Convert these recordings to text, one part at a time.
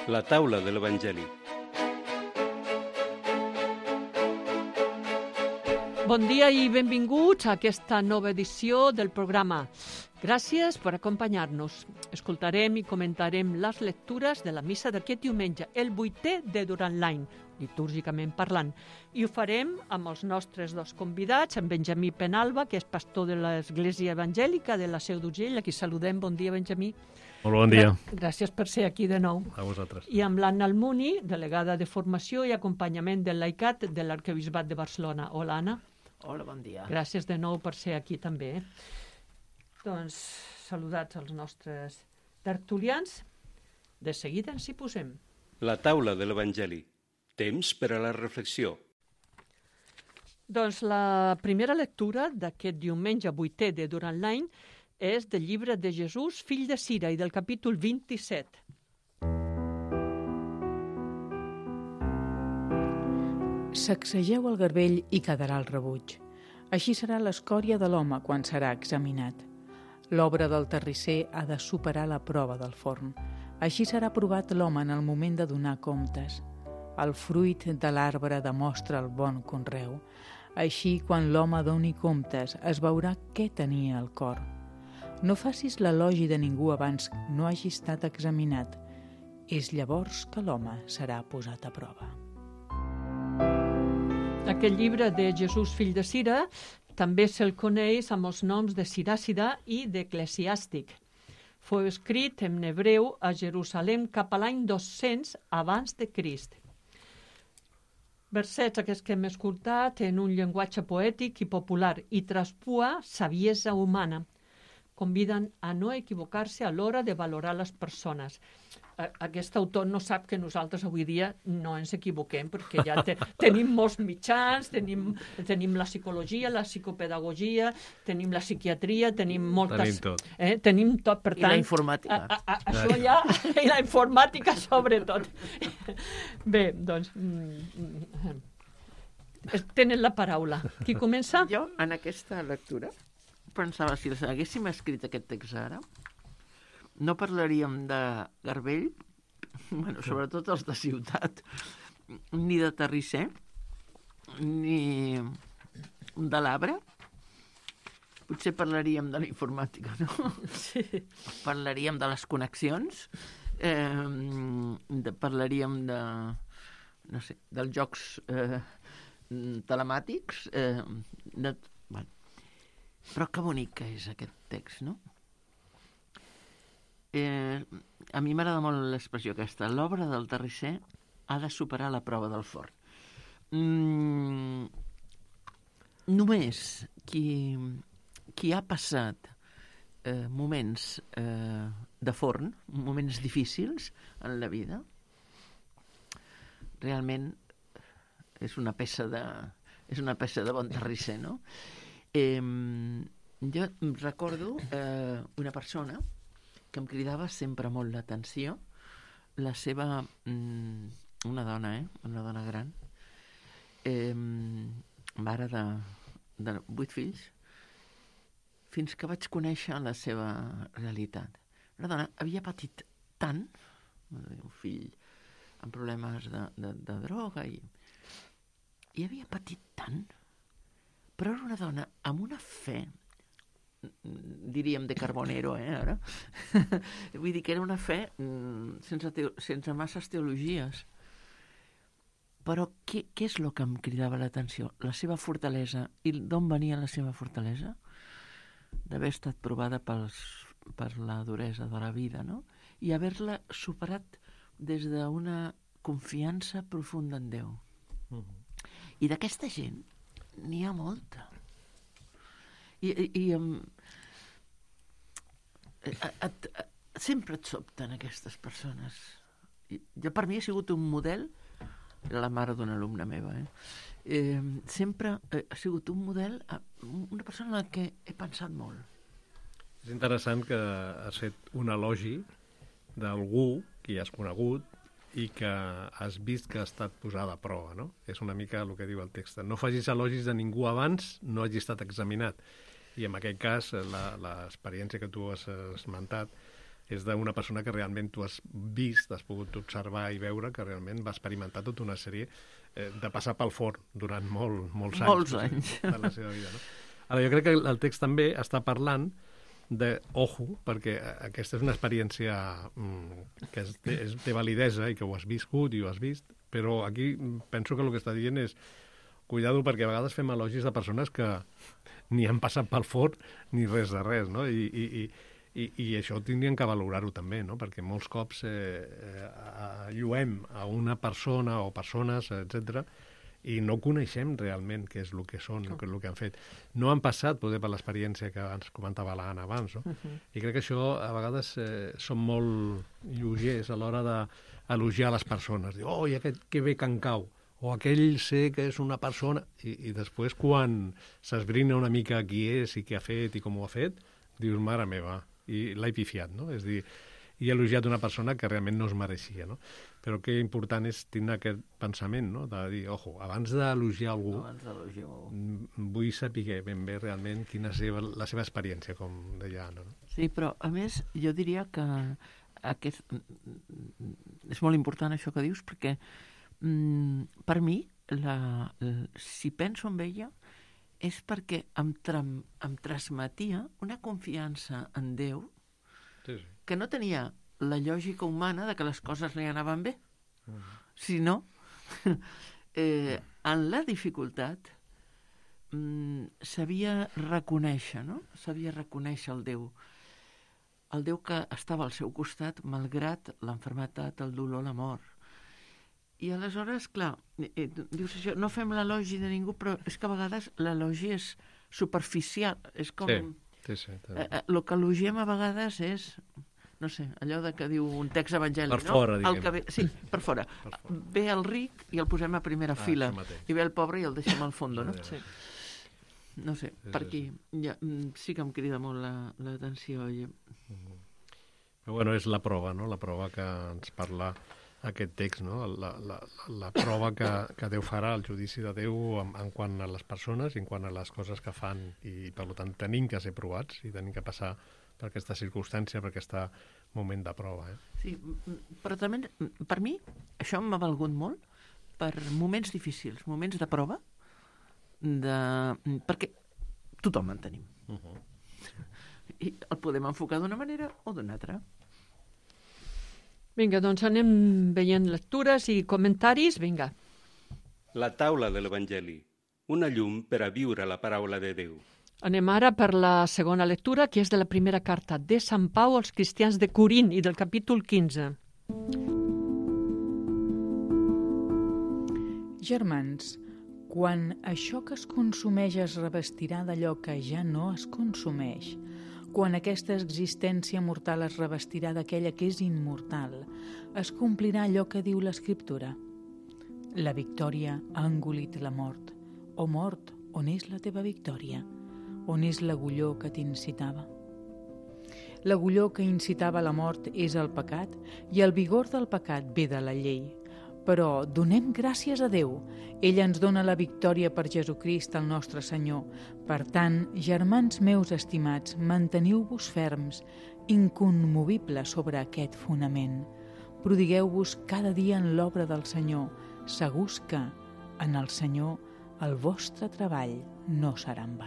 La taula de l'Evangeli. Bon dia i benvinguts a aquesta nova edició del programa. Gràcies per acompanyar-nos. Escoltarem i comentarem les lectures de la missa d'aquest diumenge, el 8è de durant l'any, litúrgicament parlant. I ho farem amb els nostres dos convidats, en Benjamí Penalba, que és pastor de l'Església Evangèlica de la Seu d'Urgell. Aquí saludem. Bon dia, Benjamí. Molt bon dia. Gràcies per ser aquí de nou. A vosaltres. I amb l'Anna Almuni, delegada de formació i acompanyament del laicat de l'Arquebisbat de Barcelona. Hola, Anna. Hola, bon dia. Gràcies de nou per ser aquí també. Doncs saludats als nostres tertulians. De seguida ens hi posem. La taula de l'Evangeli. Temps per a la reflexió. Doncs la primera lectura d'aquest diumenge 8è de durant l'any és del llibre de Jesús, fill de Sira, i del capítol 27. Sacsegeu el garbell i quedarà el rebuig. Així serà l'escòria de l'home quan serà examinat. L'obra del terrisser ha de superar la prova del forn. Així serà provat l'home en el moment de donar comptes. El fruit de l'arbre demostra el bon conreu. Així, quan l'home doni comptes, es veurà què tenia al cor. No facis l'elogi de ningú abans no hagi estat examinat. És llavors que l'home serà posat a prova. Aquest llibre de Jesús, fill de Sira, també se'l coneix amb els noms de Siràcida i d'Eclesiàstic. Fou escrit en hebreu a Jerusalem cap a l'any 200 abans de Crist. Versets aquests que hem escoltat en un llenguatge poètic i popular i traspua saviesa humana. Conviden a no equivocar-se a l'hora de valorar les persones. Aquest autor no sap que nosaltres avui dia no ens equivoquem, perquè ja tenim molts mitjans, tenim la psicologia, la psicopedagogia, tenim la psiquiatria, tenim moltes... Tenim tot. Tenim tot, per tant... I la informàtica. Això ja, i la informàtica sobretot. Bé, doncs... Tenen la paraula. Qui comença? Jo, en aquesta lectura, pensava, si haguéssim escrit aquest text ara, no parlaríem de garbell, bueno, sobretot els de ciutat, ni de terrisser, ni de l'arbre. Potser parlaríem de la informàtica, no? Sí. Parlaríem de les connexions, parlaríem de, no sé, dels jocs telemàtics, bueno. Però que bonic que és aquest text, no? A mi m'agrada molt l'expressió aquesta. L'obra del terrisser ha de superar la prova del forn. Només qui ha passat moments de forn, moments difícils en la vida, realment és una peça de bon terrisser, no? Jo recordo una persona que em cridava sempre molt l'atenció, la seva... una dona gran, mare de 8 fills, fins que vaig conèixer la seva realitat. Una dona havia patit tant, un fill amb problemes de droga, i havia patit tant, però era una dona amb una fe, diríem de Carbonero, ara? Vull dir que era una fe sense masses teologies. Però què és el que em cridava l'atenció? La seva fortalesa. I d'on venia la seva fortalesa? D'haver estat provada per la duresa de la vida, no? I haver-la superat des d'una confiança profunda en Déu. I d'aquesta gent n'hi ha molta. Sempre et sobten aquestes persones. Jo, per mi, ha sigut un model, era la mare d'una alumna meva, sempre ha sigut un model, una persona en la que he pensat molt. És interessant que has fet un elogi d'algú que ja has conegut i que has vist que ha estat posada a prova, no? És una mica el que diu el text. No facis elogis de ningú abans no hagi estat examinat. I en aquest cas, l'experiència que tu has esmentat és d'una persona que realment tu has vist, has pogut observar i veure que realment va experimentar tota una sèrie de passar pel forn durant molts anys. Molts anys. De la seva vida, no? Ara, jo crec que el text també està parlant ojo, perquè aquesta és una experiència que té validesa i que ho has viscut i ho has vist, però aquí penso que el que està dient és cuidado, perquè a vegades fem elogis de persones que ni han passat pel forn ni res de res, no? I això tindrien que valorar-ho també, no? Perquè molts cops lluem a una persona o persones, etc., i no coneixem realment què és el que són, què és el que han fet. No han passat, poder, per l'experiència que ens comentava l'Anna abans, no? I crec que això, a vegades, som molt lleugers a l'hora d'elogiar les persones. Dir, i aquest que bé que en cau, o aquell sé que és una persona... I després, quan s'esbrina una mica qui és i què ha fet i com ho ha fet, dius, mare meva, i l'he pifiat, no? És dir, i he elogiat una persona que realment no es mereixia, no? Però que important és tenir aquest pensament, no? De dir, ojo, abans d'elogiar algú, vull saber ben bé realment quina és la seva experiència, com deia Anna, no? Sí, però a més jo diria que és molt important això que dius, perquè per mi, si penso en ella, és perquè em transmetia una confiança en Déu que no tenia la lògica humana de que les coses li anaven bé, sinó en la dificultat sabia reconèixer, no? Sabia reconèixer el Déu que estava al seu costat malgrat l'enfermetat, el dolor, la mort. I aleshores, clar, dius això, no fem l'elogi de ningú, però és que a vegades l'elogi és superficial, és com... Sí. El que elogiem a vegades és, no sé, allò de que diu un text evangèlic, per fora, no? Sí, per fora. Ve el ric i el posem a primera fila, i ve el pobre i el deixem al fons, no? Sí. No sé, per aquí sí que em crida molt l'atenció. Però bueno, és la prova, no? La prova que ens parla aquest text, no? La prova que Déu farà, el judici de Déu en quant a les persones i en quant a les coses que fan, i per tant tenim que ser provats i tenim que passar per aquesta circumstància, per aquest moment de prova. Sí, però també per mi això m'ha valgut molt per moments difícils, moments de prova, perquè tothom en tenim. I el podem enfocar d'una manera o d'una altra. Vinga, doncs anem veient lectures i comentaris. Vinga. La taula de l'Evangeli. Una llum per a viure la paraula de Déu. Anem ara per la segona lectura, que és de la primera carta de Sant Pau als cristians de Corint i del capítol 15. Germans, quan això que es consumeix es revestirà d'allò que ja no es consumeix, quan aquesta existència mortal es revestirà d'aquella que és immortal, es complirà allò que diu l'Escriptura. La victòria ha engolit la mort. O mort, on és la teva victòria? On és l'agulló que t'incitava? L'agulló que incitava a la mort és el pecat, i el vigor del pecat ve de la llei. Però donem gràcies a Déu. Ell ens dona la victòria per Jesucrist, el nostre Senyor. Per tant, germans meus estimats, manteniu-vos ferms, incommovibles sobre aquest fonament. Prodigueu-vos cada dia en l'obra del Senyor, segurs que, en el Senyor, el vostre treball no serà en va.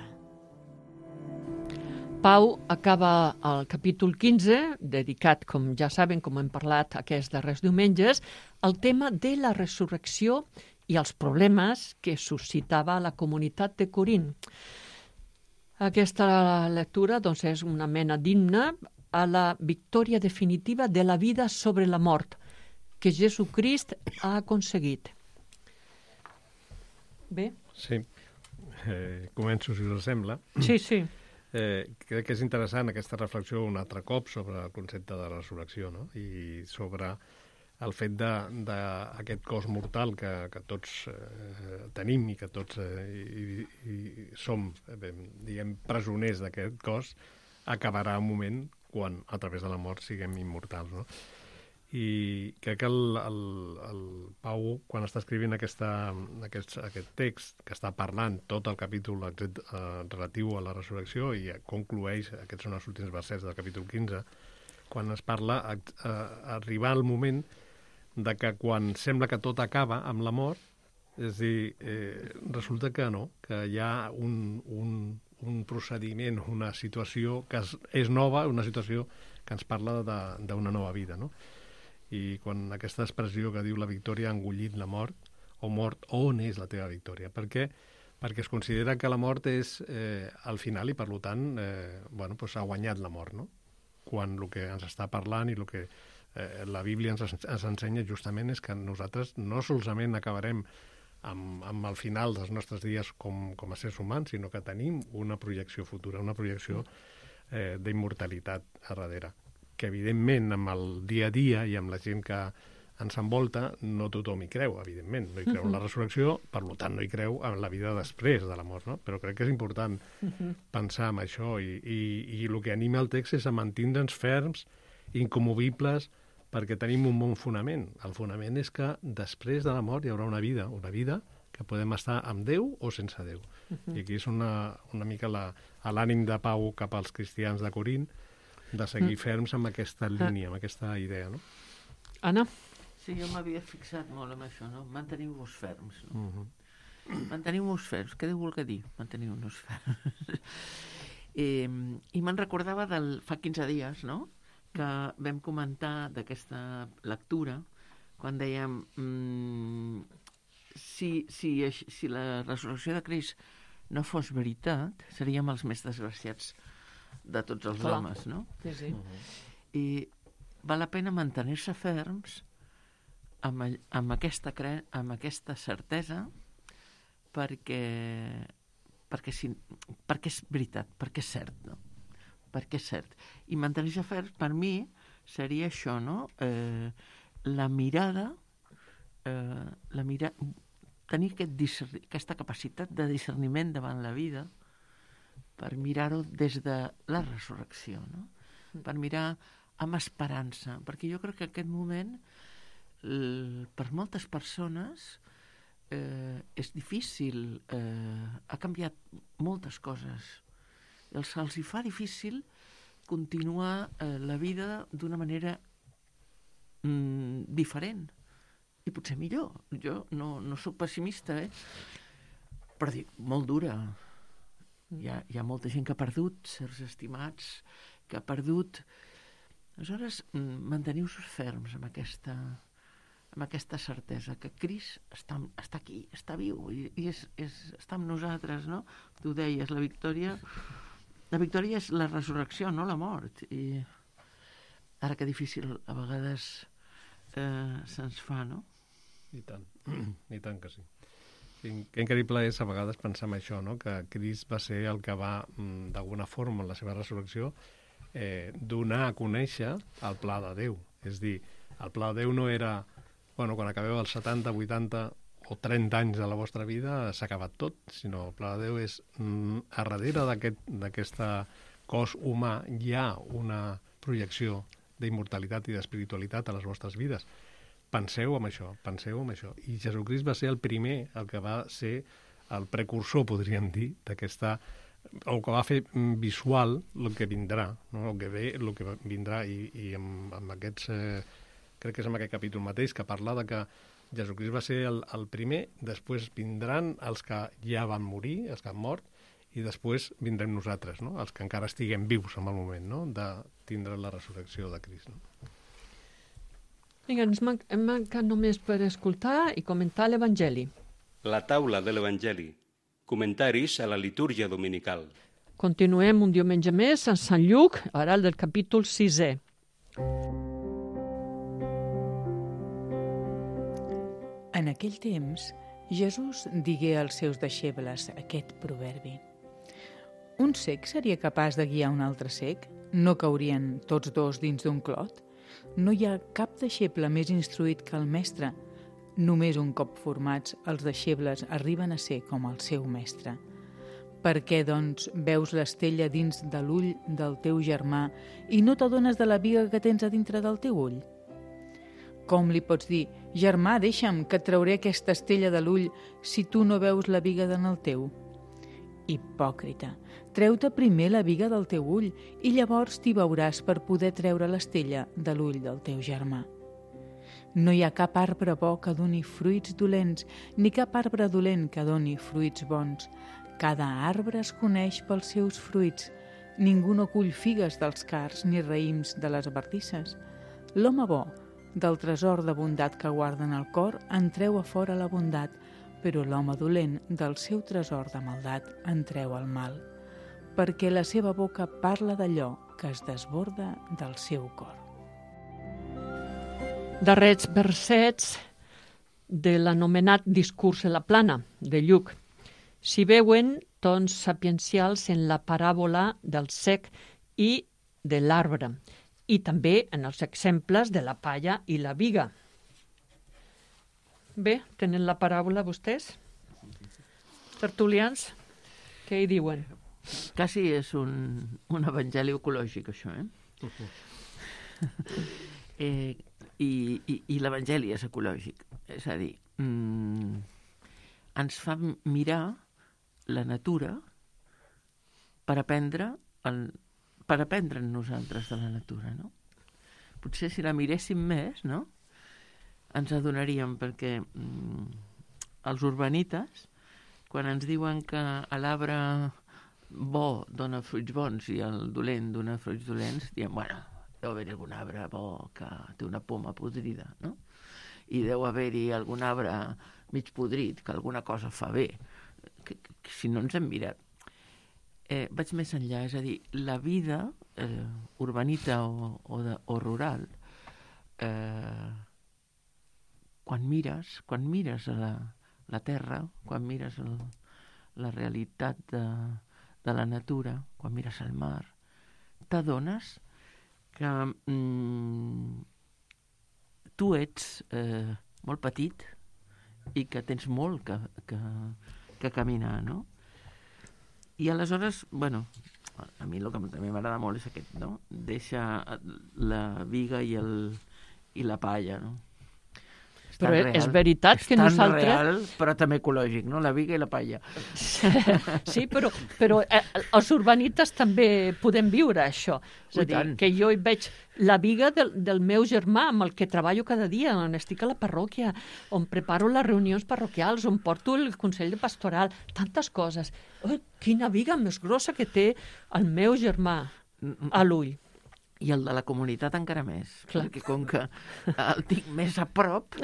Pau acaba el capítol 15, dedicat, com ja saben, com hem parlat aquests darrers diumenges, al tema de la resurrecció i els problemes que suscitava la comunitat de Corint. Aquesta lectura doncs, és una mena d'himne a la victòria definitiva de la vida sobre la mort que Jesucrist ha aconseguit. Bé? Sí. Començo, si us sembla. Sí, sí. Crec que és interessant aquesta reflexió un altre cop sobre el concepte de resurrecció, no? I sobre el fet d'aquest cos mortal que tots tenim i que tots som, diguem, presoners d'aquest cos, acabarà un moment quan, a través de la mort, siguem immortals, no? I crec que el Pau, quan està escrivint aquest text, que està parlant tot el capítol relatiu a la resurrecció i conclueix, aquests són els últims versets del capítol 15, quan es parla arribar al moment de que quan sembla que tot acaba amb la mort, és a dir, resulta que no, que hi ha un procediment, una situació que és nova, una situació que ens parla d'una nova vida, no? I quan aquesta expressió que diu la victòria ha engullit la mort, o mort, on és la teva victòria? Per què? Perquè es considera que la mort és el final i, per tant, ha guanyat la mort, no? Quan el que ens està parlant i el que la Bíblia ens ensenya justament és que nosaltres no solament acabarem amb el final dels nostres dies com a éssers humans, sinó que tenim una projecció futura, una projecció d'immortalitat a darrere, que evidentment amb el dia a dia i amb la gent que ens envolta no tothom hi creu, evidentment, no hi creu en la resurrecció, per tant no hi creu en la vida després de la mort, no? Però crec que és important pensar en això i el que anima el text és a mantindre'ns ferms, incomovibles, perquè tenim un bon fonament. El fonament és que després de la mort hi haurà una vida que podem estar amb Déu o sense Déu. I aquí és una mica l'ànim de Pau cap als cristians de Corint, de seguir ferms amb aquesta línia, amb aquesta idea, no? Anna? Sí, jo m'havia fixat molt en això, no? Manteniu-vos ferms, no? Manteniu-vos ferms, què vol dir? Manteniu-vos ferms. I me'n recordava fa 15 dies, no?, que vam comentar d'aquesta lectura, quan dèiem si la resurrecció de Crist no fos veritat, seríem els més desgraciats de tots els homes, no? Sí. I val la pena mantenir-se ferms amb aquesta certesa perquè és veritat, perquè és cert, no? Perquè és cert. I mantenir-se ferms, per mi, seria això, no? La mirada, tenir aquesta capacitat de discerniment davant la vida per mirar-ho des de la resurrecció, no? Per mirar amb esperança, perquè jo crec que aquest moment per moltes persones és difícil, ha canviat moltes coses. Se'ls hi fa difícil continuar la vida d'una manera diferent i potser millor. Jo no soc pessimista, però dic, molt dura. Hi ha molta gent que ha perdut certs estimats, que ha perdut. Aleshores, manteniu-vos ferms amb aquesta certesa que Crist està aquí, està viu i està amb nosaltres, no? Tu deies, la victòria és la resurrecció, no la mort. I ara que difícil a vegades se'ns fa, no? I tant que sí. Que increïble és a vegades pensar en això, no? Que Crist va ser el que va, d'alguna forma, en la seva resurrecció, donar a conèixer el pla de Déu. És dir, el pla de Déu no era, quan acabeu els 70, 80 o 30 anys de la vostra vida s'ha acabat tot, sinó el pla de Déu és a darrere d'aquest cos humà hi ha una projecció d'immortalitat i d'espiritualitat a les vostres vides. Penseu en això. I Jesucrist va ser el primer, el que va ser el precursor, podríem dir, d'aquesta, o que va fer visual el que vindrà, no? El que vindrà, i amb aquests, crec que és en aquest capítol mateix, que parla de que Jesucrist va ser el primer, després vindran els que ja van morir, els que han mort, i després vindrem nosaltres, no? Els que encara estiguem vius en el moment, no? De tindre la resurrecció de Crist, no? Vinga, ens manca només per escoltar i comentar l'Evangeli. La taula de l'Evangeli. Comentaris a la litúrgia dominical. Continuem un diumenge més a Sant Lluc, ara el del capítol 6è. En aquell temps, Jesús digué als seus deixebles aquest proverbi. Un cec seria capaç de guiar un altre cec? No caurien tots dos dins d'un clot? No hi ha cap deixeble més instruït que el mestre. Només un cop formats, els deixebles arriben a ser com el seu mestre. Per què, doncs, veus l'estella dins de l'ull del teu germà i no t'adones de la biga que tens a dintre del teu ull? Com li pots dir, germà, deixa'm que et trauré aquesta estella de l'ull si tu no veus la biga en el teu? Hipòcrita, treu-te primer la biga del teu ull i llavors t'hi veuràs per poder treure l'estella de l'ull del teu germà. No hi ha cap arbre bo que doni fruits dolents, ni cap arbre dolent que doni fruits bons. Cada arbre es coneix pels seus fruits. Ningú no cull figues dels cards ni raïms de les bardisses. L'home bo, del tresor de bondat que guarda en el cor, en treu a fora la bondat, però l'home dolent del seu tresor de maldat en treu el mal, perquè la seva boca parla d'allò que es desborda del seu cor. Darrers versets de l'anomenat Discurs a la plana, de Lluc. S'hi veuen tons sapiencials en la paràbola del cec i de l'arbre, i també en els exemples de la palla i la biga. Bé, tenen la paràbola vostès? Tertulians, què hi diuen? Quasi és un evangeli ecològic, això, I l'evangeli és ecològic. És a dir, ens fa mirar la natura per aprendre nosaltres de la natura, no? Potser si la miréssim més, no?, ens adonaríem, perquè els urbanites, quan ens diuen que l'arbre bo dona fruits bons i el dolent dona fruits dolents, diem, bueno, deu haver-hi algun arbre bo que té una poma podrida, no? I deu haver-hi algun arbre mig podrit, que alguna cosa fa bé, que si no ens hem mirat. Vaig més enllà, és a dir, la vida urbanita o rural, quan mires a la terra, quan mires la realitat de la natura, quan mires al mar, t'adones que tu ets molt petit i que tens molt que caminar, no? I aleshores, bueno, a mi el que també m'agrada molt és aquest, no? Deixa la biga i la palla, no? Però és veritat que nosaltres... És tan real, però també ecològic, no? La biga i la palla. Sí, però els urbanites també podem viure això. És a dir, que jo hi veig la biga del meu germà, amb el que treballo cada dia, on estic a la parròquia, on preparo les reunions parroquials, on porto el Consell de Pastoral, tantes coses. Oh, quina biga més grossa que té el meu germà a l'ull. I el de la comunitat encara més, perquè com que el tinc més a prop,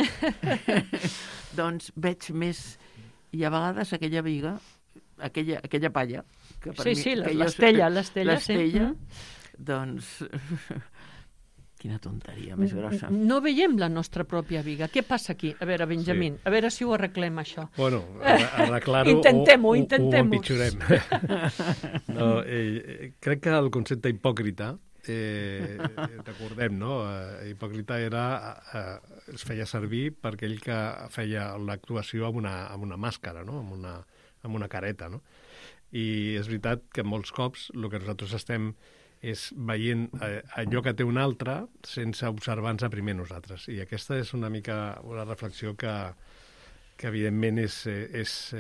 doncs veig més, i a vegades aquella biga, aquella palla, que per sí, mi... l'estella, sí. Doncs... Quina tonteria més grossa. No veiem la nostra pròpia biga. Què passa aquí? A veure, Benjamín, a veure si ho arreglem, això. Bueno, arreglar-ho intentem-ho. Ho empitjorem. No, crec que el concepte hipòcrita, recordem, no? Hipòcrita es feia servir per aquell que feia l'actuació amb una màscara, no? Amb una careta, no? I és veritat que molts cops el que nosaltres estem és veient allò que té un altre sense observar-nos primer nosaltres. I aquesta és una mica una reflexió que evidentment és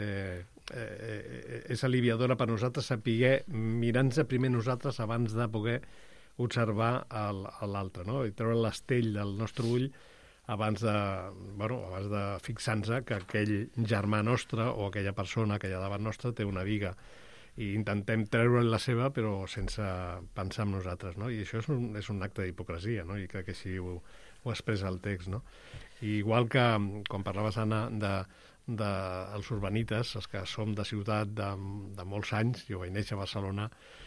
aliviadora per nosaltres saber mirar-nos primer nosaltres abans de poder observar l'altre, no? I treure l'estell del nostre ull abans de fixar-nos que aquell germà nostre o aquella persona que hi ha davant nostre té una biga, i intentem treure la seva però sense pensar en nosaltres, no? I això és un acte d'hipocresia, no? I crec que així ho expressa el text, no? I igual que quan parlaves, Anna, dels urbanites, els que som de ciutat de molts anys, jo vaig néixer a Barcelona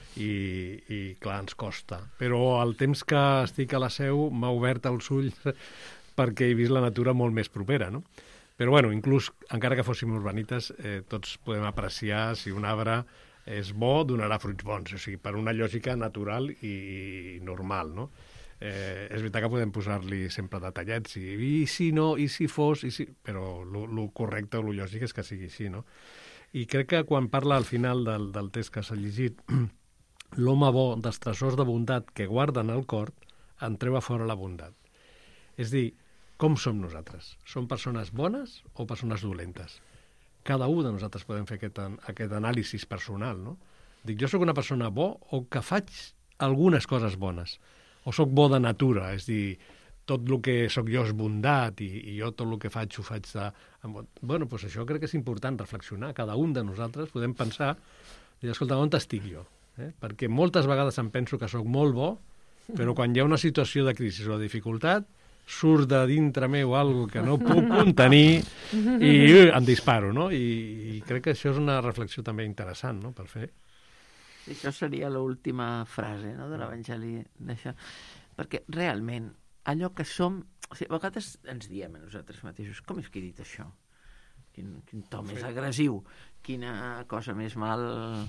i clar, ens costa, però el temps que estic a la Seu m'ha obert els ulls perquè he vist la natura molt més propera, no? Però bueno, inclús encara que fóssim urbanites, tots podem apreciar si un arbre és bo, donarà fruits bons, o sigui, per una lògica natural i normal, no? És veritat que podem posar-li sempre detallets, i si no, i si fos, però el correcte o el lògic és que sigui així, no? I crec que quan parla al final del text que s'ha llegit, l'home bo dels tresors de bondat que guarden el cor en treu a fora la bondat. És dir, com som nosaltres? Som persones bones o persones dolentes? cada un de nosaltres podem fer aquest anàlisi personal, no? Dic, jo sóc una persona bo o que faig algunes coses bones, o sóc bo de natura, és dir, tot el que sóc jo és bondat i jo tot el que faig ho faig de... Bueno, doncs això crec que és important reflexionar. Cada un de nosaltres podem pensar i dir, escolta, on estic jo? Perquè moltes vegades em penso que sóc molt bo, però quan hi ha una situació de crisi o de dificultat, surt de dintre meu algo que no puc contenir i em disparo, no? I crec que això és una reflexió també interessant, no?, per fer. Això seria l'última frase, no?, de l'Evangeli d'això. Perquè realment allò que som... O sigui, a vegades ens diem a nosaltres mateixos, com és que he dit això? Quin to més agressiu, quina cosa més mal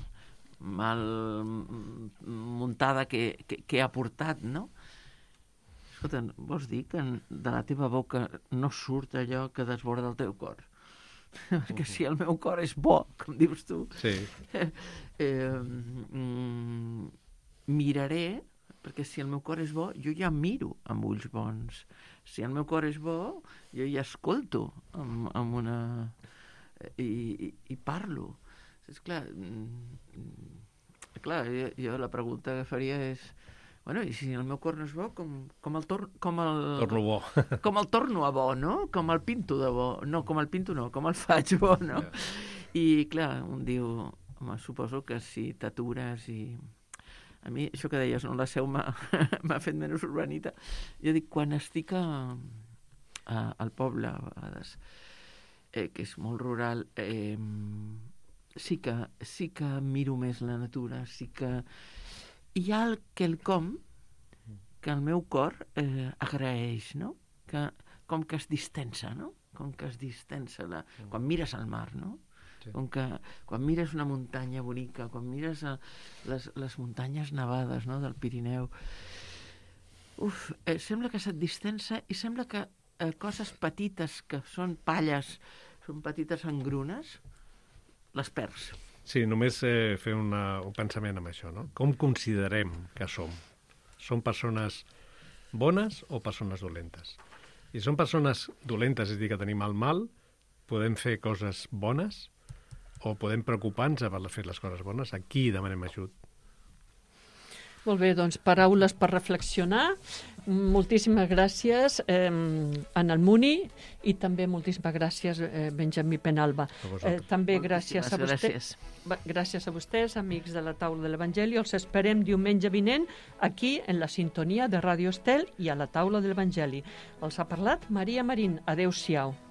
muntada que ha portat, no? Escolta, vols dir que de la teva boca no surt allò que desborda el teu cor? Perquè si el meu cor és bo, com dius tu, miraré, perquè si el meu cor és bo, jo ja miro amb ulls bons. Si el meu cor és bo, jo ja escolto amb una... i parlo. És clar, jo la pregunta que faria és, bueno, i si el meu cor no és bo, com el torno bo. Com el torno a bo, no? Com el pinto de bo. No, com el pinto no, com el faig bo, no? I clar, un diu, home, suposo que si t'atures i... A mi, això que deies, no? La Seu m'ha fet menys urbanita. Jo dic, quan estic al poble, a vegades, que és molt rural, sí que miro més la natura, sí que hi ha quelcom que el meu cor agraeix, no? Que, com que es distensa, no? Com que es distensa quan mires al mar, no? Sí. Com que quan mires una muntanya bonica, quan mires les muntanyes nevades, no?, del Pirineu, sembla que se't distensa i sembla que coses petites que són palles, són petites engrunes, les perds. Sí, només fer un pensament amb això, no? Com considerem que som? Som persones bones o persones dolentes? I són persones dolentes, és a dir, que tenim el mal, podem fer coses bones o podem preocupar-nos per fer les coses bones? Aquí demanem ajut. Molt bé, doncs paraules per reflexionar. Moltíssimes gràcies en el Muni i també moltíssimes gràcies Benjamí Penalba. També gràcies a vostès. Gràcies a vostès, amics de la taula de l'Evangeli. Els esperem diumenge vinent aquí en la sintonia de Ràdio Estel i a la taula de l'Evangeli. Els ha parlat Maria Marín. Adéu-siau.